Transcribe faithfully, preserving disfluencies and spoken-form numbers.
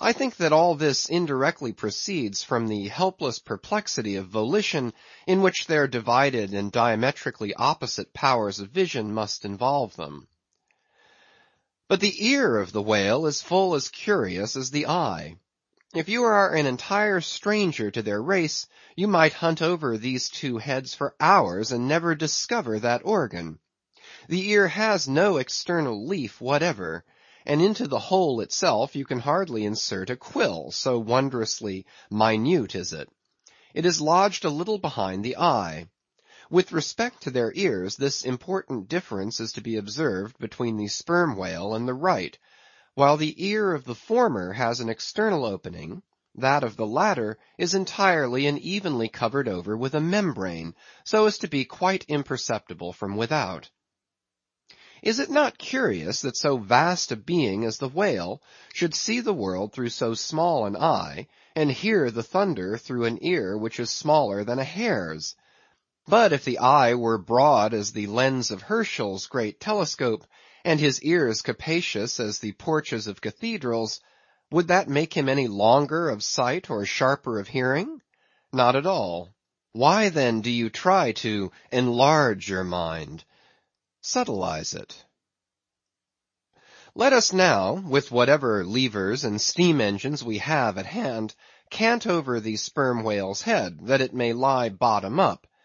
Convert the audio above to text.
I think that all this indirectly proceeds from the helpless perplexity of volition in which their divided and diametrically opposite powers of vision must involve them. But the ear of the whale is full as curious as the eye. If you are an entire stranger to their race, you might hunt over these two heads for hours and never discover that organ. The ear has no external leaf whatever, and into the hole itself you can hardly insert a quill, so wondrously minute is it. It is lodged a little behind the eye. With respect to their ears, this important difference is to be observed between the sperm whale and the right. While the ear of the former has an external opening, that of the latter is entirely and evenly covered over with a membrane, so as to be quite imperceptible from without. Is it not curious that so vast a being as the whale should see the world through so small an eye, and hear the thunder through an ear which is smaller than a hare's? But if the eye were broad as the lens of Herschel's great telescope, and his ears capacious as the porches of cathedrals, would that make him any longer of sight or sharper of hearing? Not at all. Why then do you try to enlarge your mind? Subtilize it. Let us now, with whatever levers and steam engines we have at hand, cant over the sperm whale's head, that it may lie bottom up,